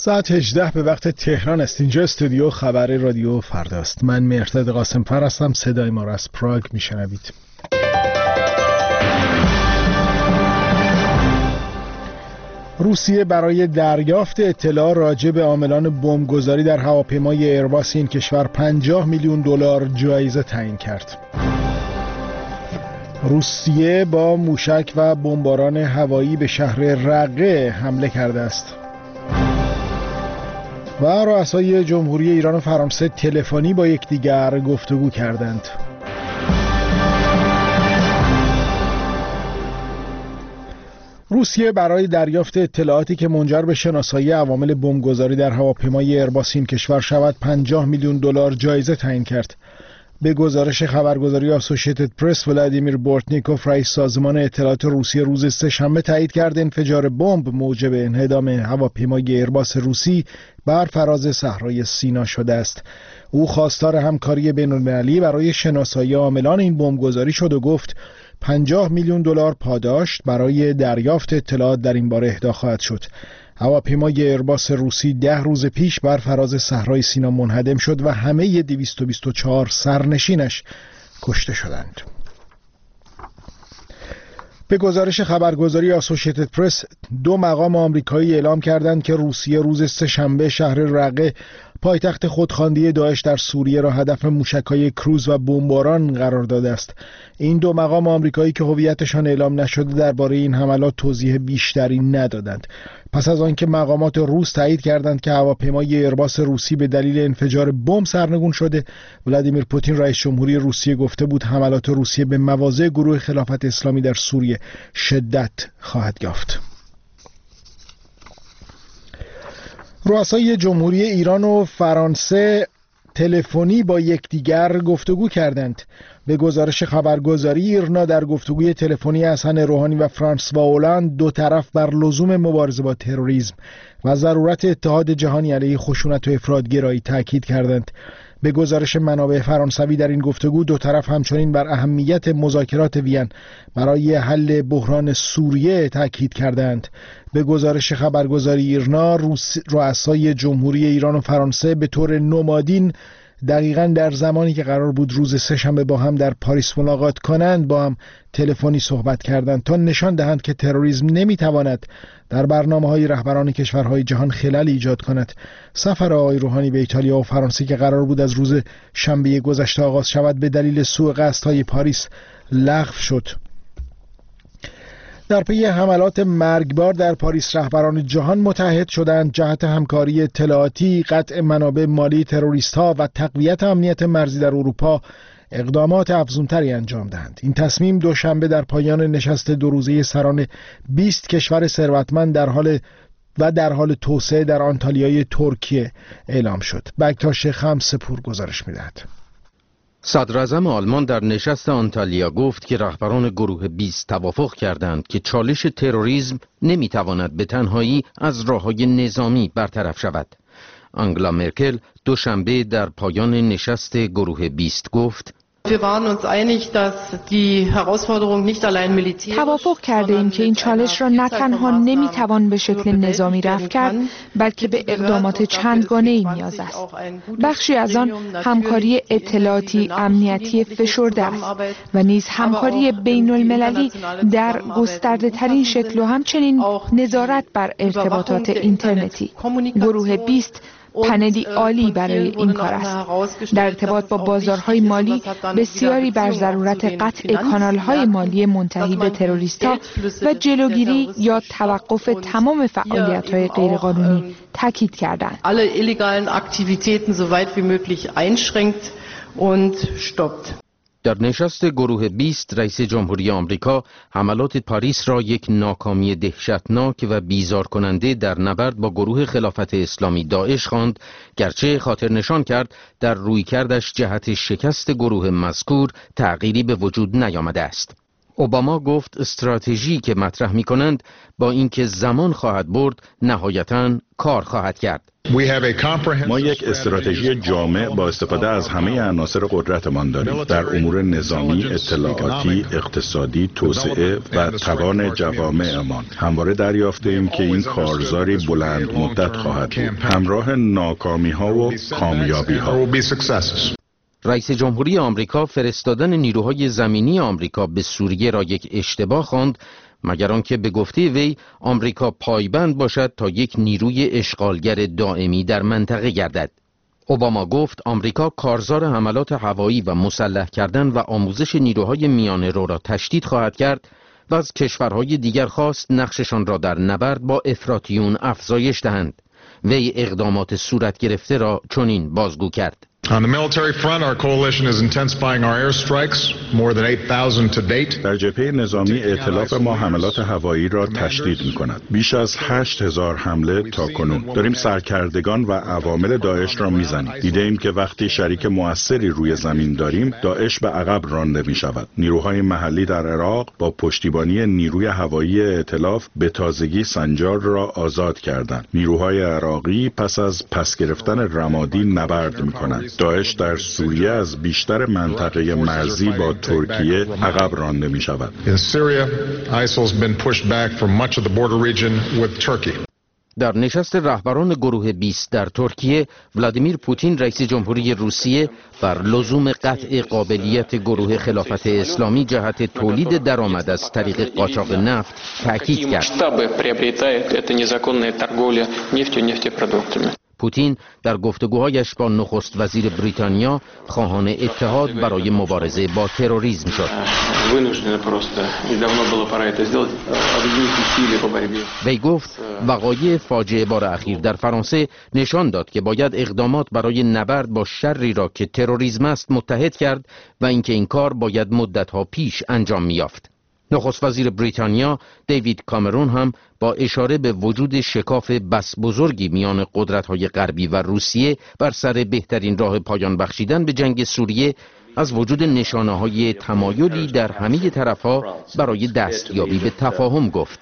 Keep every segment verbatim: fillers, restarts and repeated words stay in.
ساعت هجده به وقت تهران است. اینجا استودیو خبر رادیو فرداست. من مهرداد قاسم‌فر هستم. صدای ما را از پراگ میشنوید. روسیه برای دریافت اطلاع راجع به عاملان بمبگذاری در هواپیمای ایرباس این کشور پنجاه میلیون دلار جایزه تعیین کرد. روسیه با موشک و بمباران هوایی به شهر رقه حمله کرده است. و رؤسای جمهوری ایران و فرانسه تلفنی با یکدیگر گفتگو کردند. روسیه برای دریافت اطلاعاتی که منجر به شناسایی عوامل بمبگذاری در هواپیمای ایرباس این کشور شود پنجاه میلیون دلار جایزه تعیین کرد. به گزارش خبرگزاری آسوشیتد پرس، ولادیمیر بورتنیکوف رئیس سازمان اطلاعات روسیه روز سه‌شنبه تایید کرد انفجار بمب موجب انهدام هواپیمای ایرباس روسی بر فراز صحرای سینا شده است. او خواستار همکاری بین‌المللی برای شناسایی عاملان این بمبگذاری شد و گفت پنجاه میلیون دلار پاداش برای دریافت اطلاعات در این باره اهدا خواهد شد. هواپیمای ایرباس روسی ده روز پیش بر فراز صحرای سینا منهدم شد و همه دویست و بیست و چهار سرنشینش کشته شدند. به گزارش خبرگزاری آسوشیتد پرس، دو مقام آمریکایی اعلام کردند که روسیه روز سه‌شنبه شهر رقه، پایتخت خودخوانده داعش در سوریه، را هدف موشک‌های کروز و بمباران قرار داده است. این دو مقام آمریکایی که هویتشان اعلام نشده درباره این حملات توضیح بیشتری ندادند. پس از آنکه مقامات روس تایید کردند که هواپیمای ایرباس روسی به دلیل انفجار بمب سرنگون شده، ولادیمیر پوتین رئیس جمهوری روسیه گفته بود حملات روسیه به مواضع گروه خلافت اسلامی در سوریه شدت خواهد یافت. رؤسای جمهوری ایران و فرانسه تلفنی با یکدیگر گفتگو کردند. به گزارش خبرگزاری ایرنا، در گفتگوی تلفنی حسن روحانی و فرانسوا هولند دو طرف بر لزوم مبارزه با تروریسم و ضرورت اتحاد جهانی علیه خشونت و افراط‌گرایی تاکید کردند. به گزارش منابع فرانسوی، در این گفتگو دو طرف همچنین بر اهمیت مذاکرات وین برای حل بحران سوریه تاکید کردند. به گزارش خبرگزاری ایرنا، رؤسای جمهوری ایران و فرانسه به طور نمادین دقیقاً در زمانی که قرار بود روز سه‌شنبه با هم در پاریس ملاقات کنند با هم تلفنی صحبت کردند تا نشان دهند که تروریسم نمیتواند در برنامه‌های رهبران کشورهای جهان خلل ایجاد کند. سفر آقای روحانی به ایتالیا و فرانسه که قرار بود از روز شنبه گذشته آغاز شود به دلیل سوء قصدهای پاریس لغو شد. در پی حملات مرگبار در پاریس، رهبران جهان متحد شدند جهت همکاری اطلاعاتی، قطع منابع مالی تروریست‌ها و تقویت امنیت مرزی در اروپا اقدامات افزونتری انجام دهند. این تصمیم دوشنبه در پایان نشست دو روزه سران بیست کشور ثروتمند در حال و در حال توسعه در آنتالیای ترکیه اعلام شد. بکتاش خمسپور گزارش می‌دهد. صدراعظم آلمان در نشست آنتالیا گفت که رهبران گروه بیست توافق کردند که چالش تروریسم نمیتواند به تنهایی از راه‌های نظامی برطرف شود. آنگلا مرکل دوشنبه در پایان نشست گروه بیست گفت: توافق کرده ایم که این چالش را نه تنها نمیتوان به شکل نظامی رفع کرد، بلکه به اقدامات چندگانه‌ای نیاز است. بخشی از آن همکاری اطلاعاتی امنیتی فشرده است و نیز همکاری بین المللی در گسترده ترین شکل و همچنین نظارت بر ارتباطات اینترنتی. گروه بیست پنلی عالی برای این کار است. در ارتباط با بازارهای مالی، بسیاری بر ضرورت قطع کانالهای مالی منتهی به تروریست‌ها و جلوگیری یا توقف تمام فعالیت‌های غیرقانونی تاکید کردند. alle illegalen Aktivitäten so weit wie möglich einschränkt und stoppt. در نشست گروه بیست، رئیس جمهوری آمریکا حملات پاریس را یک ناکامی دهشتناک و بیزار کننده در نبرد با گروه خلافت اسلامی داعش خواند، گرچه خاطر نشان کرد در رویکردش جهت شکست گروه مذکور تغییری به وجود نیامده است. اوباما گفت استراتژی که مطرح می کنند با اینکه زمان خواهد برد نهایتاً کار خواهد کرد. ما یک استراتژی جامع با استفاده از همه عناصر قدرتمان داریم در امور نظامی، اطلاعاتی، اقتصادی، توسعه و توان جوامعمان. همواره دریافته‌ایم که این کارزاری بلند مدت خواهد بود، همراه ناکامی‌ها و کامیابی‌ها. رئیس جمهوری آمریکا فرستادن نیروهای زمینی آمریکا به سوریه را یک اشتباه خواند، مگر آنکه به گفته وی آمریکا پایبند باشد تا یک نیروی اشغالگر دائمی در منطقه گردد. اوباما گفت آمریکا کارزار حملات هوایی و مسلح کردن و آموزش نیروهای میانه‌رو را تشدید خواهد کرد و از کشورهای دیگر خواست نقششان را در نبرد با افراطیون افزایش دهند. وی اقدامات صورت گرفته را چنین بازگو کرد. On the military front, our coalition is intensifying our airstrikes, more than eight thousand to date. در جبهه نظامی ائتلاف ما حملات هوایی را تشدید می‌کند. بیش از هشت هزار حمله تا کنون. داریم سرکردگان و عوامل داعش را می‌زنیم. دیده‌ایم که وقتی شریک مؤثری روی زمین داریم، داعش به عقب رانده می‌شود. نیروهای محلی در عراق با پشتیبانی نیروی هوایی ائتلاف به تازگی سنجار را آزاد کردند. نیروهای عراقی پس از پس گرفتن رمادی نبرد می‌کنند. داعش در سوریه از بیشتر منطقه مرزی با ترکیه عقب رانده می شود. در نشست رهبران گروه بیست در ترکیه، ولادیمیر پوتین رئیس جمهوری روسیه بر لزوم قطع قابلیت گروه خلافت اسلامی جهت تولید درآمد از طریق قاچاق نفت تاکید کرد. پوتین در گفتگوهایش با نخست وزیر بریتانیا خواهان اتحاد برای مبارزه با تروریسم شد. وی گفت وقایع فاجعه بار اخیر در فرانسه نشان داد که باید اقدامات برای نبرد با شری را که تروریسم است متحد کرد و اینکه این کار باید مدت‌ها پیش انجام می‌یافت. نخست وزیر بریتانیا دیوید کامرون هم با اشاره به وجود شکاف بس بزرگی میان قدرت‌های غربی و روسیه بر سر بهترین راه پایان بخشیدن به جنگ سوریه از وجود نشانه‌های تمایلی در همه طرف‌ها برای دستیابی به تفاهم گفت.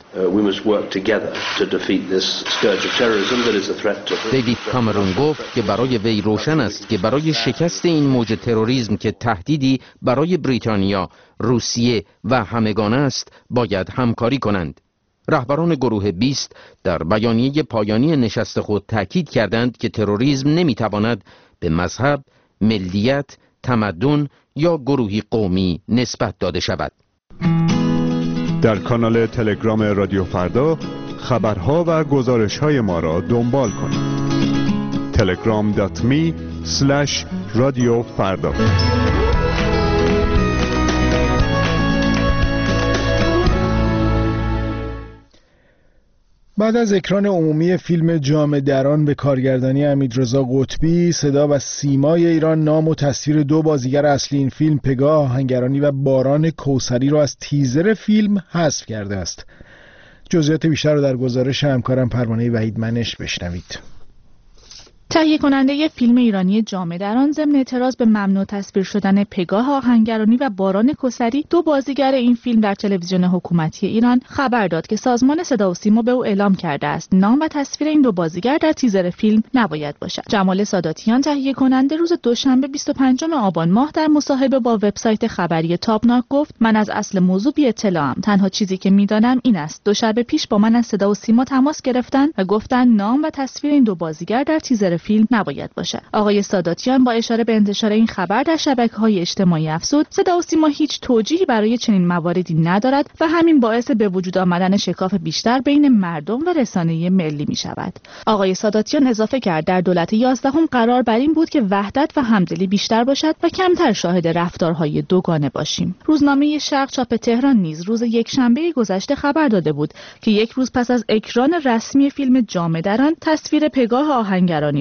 دیوید کامرون گفت که برای وی روشن است که برای شکست این موج تروریسم که تهدیدی برای بریتانیا، روسیه و همگان است، باید همکاری کنند. رهبران گروه بیست در بیانیه پایانی نشست خود تاکید کردند که تروریسم نمیتواند به مذهب، ملیت، تمدن یا گروهی قومی نسبت داده شود. در کانال تلگرام رادیو فردا خبرها و گزارش‌های ما را دنبال کنید. تلگرام دات می اسلش رادیو فردا. بعد از اکران عمومی فیلم جامه دران به کارگردانی حمیدرضا قطبی، صدا و سیمای ایران نام و تصویر دو بازیگر اصلی این فیلم پگاه آهنگرانی و باران کوثری را از تیزر فیلم حذف کرده است. جزئیات بیشتر را در گزارش همکارم پروانه وحید منش بشنوید. تهیه کننده فیلم ایرانی جامه دران ضمن اعتراض به ممنوع تصویر شدن پگاه آهنگرانی و باران کوثری، دو بازیگر این فیلم در تلویزیون حکومتی ایران خبر داد که سازمان صدا و سیما به او اعلام کرده است نام و تصویر این دو بازیگر در تیزر فیلم نباید باشد. جمال ساداتیان تهیه کننده روز دوشنبه بیست و پنجم آبان ماه در مصاحبه با وبسایت خبری تابناک گفت من از اصل موضوع بی اطلاعم. تنها چیزی که میدانم این است دو شب پیش با من از صدا و سیما تماس گرفتن و گفتن نام و تصویر این دو بازیگر در تیزر فیلم نباید باشد. آقای ساداتیان با اشاره به انتشار این خبر در شبکه‌های اجتماعی افزود صدا و سیما هیچ توجیهی برای چنین مواردی ندارد و همین باعث به وجود آمدن شکاف بیشتر بین مردم و رسانه ملی می شود. آقای ساداتیان اضافه کرد در دولت یازدهم قرار بر این بود که وحدت و همدلی بیشتر باشد و کمتر شاهد رفتارهای دوگانه باشیم. روزنامه شرق چاپ تهران نیز روز یکشنبه گذشته خبر داده بود که یک روز پس از اکران رسمی فیلم جامه دران، تصویر پگاه آهنگرانی و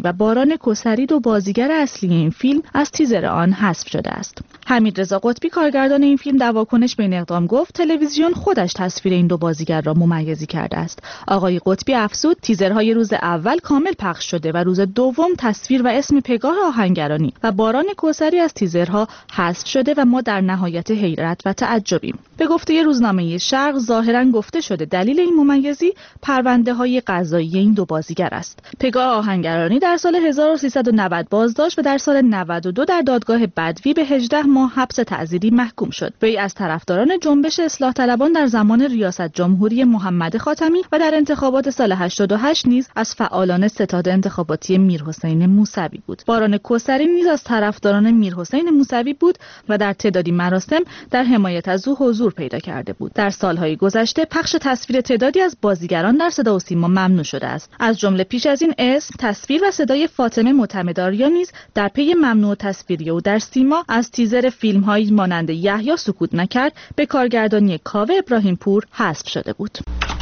و باران کسری دو بازیگر اصلی این فیلم از تیزر آن حذف شده است. حمیدرضا قطبی کارگردان این فیلم در واکنش به این اقدام گفت تلویزیون خودش تصویر این دو بازیگر را ممیزی کرده است. آقای قطبی افزود تیزرهای روز اول کامل پخش شده و روز دوم تصویر و اسم پگاه آهنگرانی و باران کسری از تیزرها حذف شده و ما در نهایت حیرت و تعجبیم. به گفته روزنامه شرق ظاهرا گفته شده دلیل این ممیزی پرونده‌های قضایی این دو بازیگر است. پگاه آهنگرانی در سال هزار و سیصد و نود بازداشت و در سال نود و دو در دادگاه بدوی به هجده ماه حبس تعزیری محکوم شد. وی از طرفداران جنبش اصلاح طلبان در زمان ریاست جمهوری محمد خاتمی و در انتخابات سال هشتاد و هشت نیز از فعالان ستاد انتخاباتی میرحسین موسوی بود. باران کسری نیز از طرفداران میرحسین موسوی بود و در تعدادی مراسم در حمایت از او حضور پیدا کرده بود. در سالهای گذشته پخش تصویر تعدادی از بازیگران در صدا و سیما ممنوع شده است. از جمله پیش از این اسم، تصویر و صدای فاطمه معتمدآریا نیز در پی ممنوع تصویری او در سیما از تیزر فیلم‌هایی مانند یحیی سکوت نکرد به کارگردانی کاوه ابراهیم پور حذف شده بود.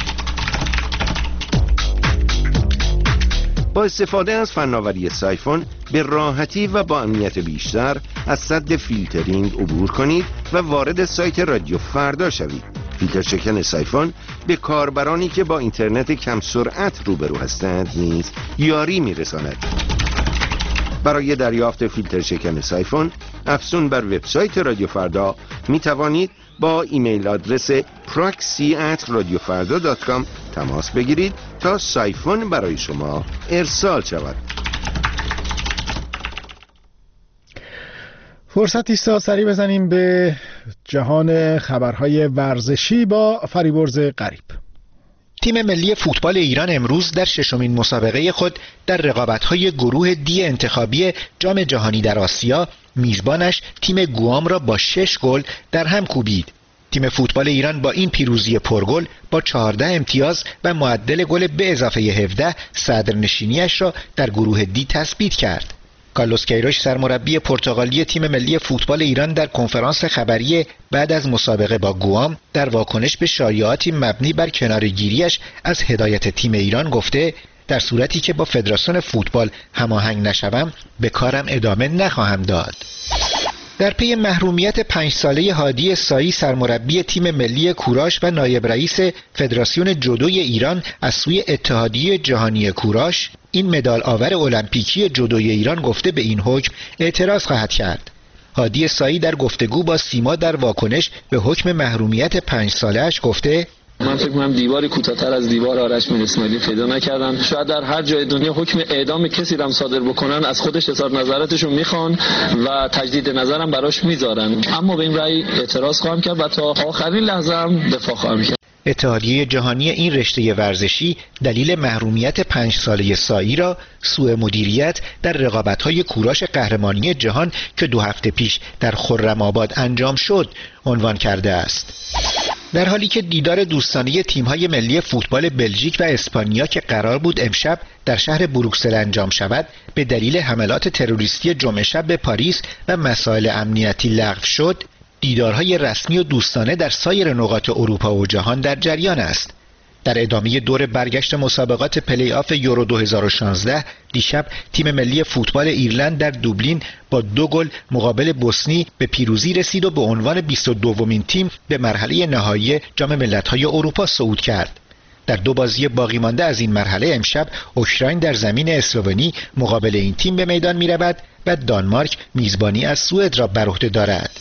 با استفاده از فناوری سایفون به راحتی و با امنیت بیشتر از سد فیلترینگ عبور کنید و وارد سایت رادیو فردا شوید. فیلتر شکن سایفون به کاربرانی که با اینترنت کم سرعت روبرو هستند نیز یاری میرساند. برای دریافت فیلتر شکن سایفون افزون بر وبسایت رادیو فردا می توانید با ایمیل آدرس proxy at radiofarda dot com تماس بگیرید تا سایفون برای شما ارسال شود. فرصتی است تا سری بزنیم به جهان خبرهای ورزشی با فریبرز غریب. تیم ملی فوتبال ایران امروز در ششمین مسابقه خود در رقابت‌های گروه دی انتخابی جام جهانی در آسیا میزبانش تیم گوام را با شش گل در هم کوبید. تیم فوتبال ایران با این پیروزی پرگل با چهارده امتیاز و معدل گل به اضافه هفده صدرنشینیش را در گروه دی تثبیت کرد. کارلوس کیروش سرمربی پرتغالی تیم ملی فوتبال ایران در کنفرانس خبری بعد از مسابقه با گوام در واکنش به شایعاتی مبنی بر کناره‌گیری‌اش از هدایت تیم ایران گفته در صورتی که با فدراسیون فوتبال هماهنگ نشوم به کارم ادامه نخواهم داد. در پی محرومیت پنج ساله هادی سایی سرمربی تیم ملی کوراش و نایب رئیس فدراسیون جودوی ایران از سوی اتحادیه جهانی کوراش، این مدال آور المپیکی جودوی ایران گفته به این حکم اعتراض خواهد کرد. هادی سایی در گفتگو با سیما در واکنش به حکم محرومیت پنج ساله‌اش گفته من فکر می‌کنم دیواری کوتاه‌تر از دیوار آرش میر اسماعیلی پیدا نکردن. شاید در هر جای دنیا حکم اعدام کسی را صادر بکنن از خودش اظهار نظراتشون میخوان و تجدید نظرم براش میذارن، اما به این رأی اعتراض خواهم کرد و تا آخرین لحظه هم دفاع خواهم کرد. اتحادیه جهانی این رشته ورزشی دلیل محرومیت پنج ساله سایی را سوء مدیریت در رقابت‌های کوراش قهرمانی جهان که دو هفته پیش در خرم‌آباد انجام شد عنوان کرده است. در حالی که دیدار دوستانه تیم‌های ملی فوتبال بلژیک و اسپانیا که قرار بود امشب در شهر بروکسل انجام شود به دلیل حملات تروریستی جمعه شب به پاریس و مسائل امنیتی لغو شد، دیدارهای رسمی و دوستانه در سایر نقاط اروپا و جهان در جریان است. در ادامه دور برگشت مسابقات پلی آف یورو دو هزار و شانزده دیشب تیم ملی فوتبال ایرلند در دوبلین با دو گل مقابل بوسنی به پیروزی رسید و به عنوان بیست و دومین تیم به مرحله نهایی جام ملت‌های اروپا صعود کرد. در دو بازی باقی مانده از این مرحله امشب اوکراین در زمین اسلوونی مقابل این تیم به میدان می‌رود و دانمارک میزبانی از سوئد را بر عهده دارد.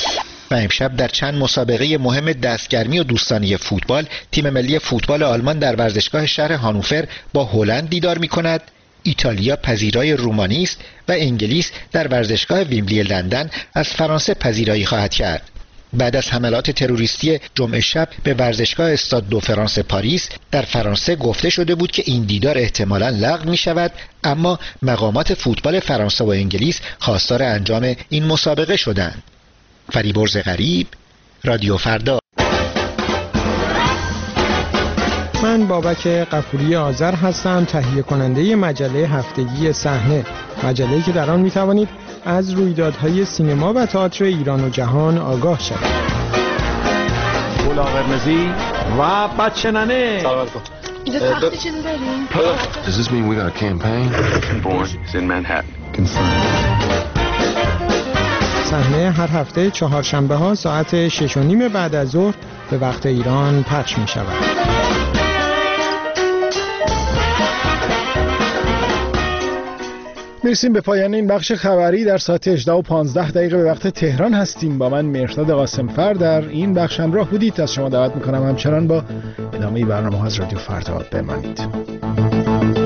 و امشب در چند مسابقه مهم دستگرمی و دوستانه فوتبال تیم ملی فوتبال آلمان در ورزشگاه شهر هانوفر با هلند دیدار می‌کند. ایتالیا پذیرای رومانی است و انگلیس در ورزشگاه ویمبلی لندن از فرانسه پذیرایی خواهد کرد. بعد از حملات تروریستی جمعه شب به ورزشگاه استاد دو فرانس پاریس در فرانسه گفته شده بود که این دیدار احتمالاً لغو می شود، اما مقامات فوتبال فرانسه و انگلیس خواستار انجام این مسابقه شدند. فریبرز غریب، رادیو فردا. من بابک غفوری آذر هستم، تهیه کننده مجله هفتگی صحنه، مجله‌ای که در آن می‌توانید از رویدادهای سینما و تئاتر ایران و جهان آگاه شوید. گل قرمزی و بچه ننه. اینجا تخت چیزی داریم؟ Does this mean we got a campaign? Born in Manhattan. Confirmed. صحنه هر هفته چهارشنبه ها ساعت شش و نیم بعد از ظهر به وقت ایران پخش می شود. میرسیم به پایان این بخش خبری. در ساعت هجده و پانزده دقیقه به وقت تهران هستیم. با من مهرداد قاسمفر در این بخش همراه بودید. از شما دعوت میکنم همچنان با ادامه برنامه ها از رادیو فردا بمانید.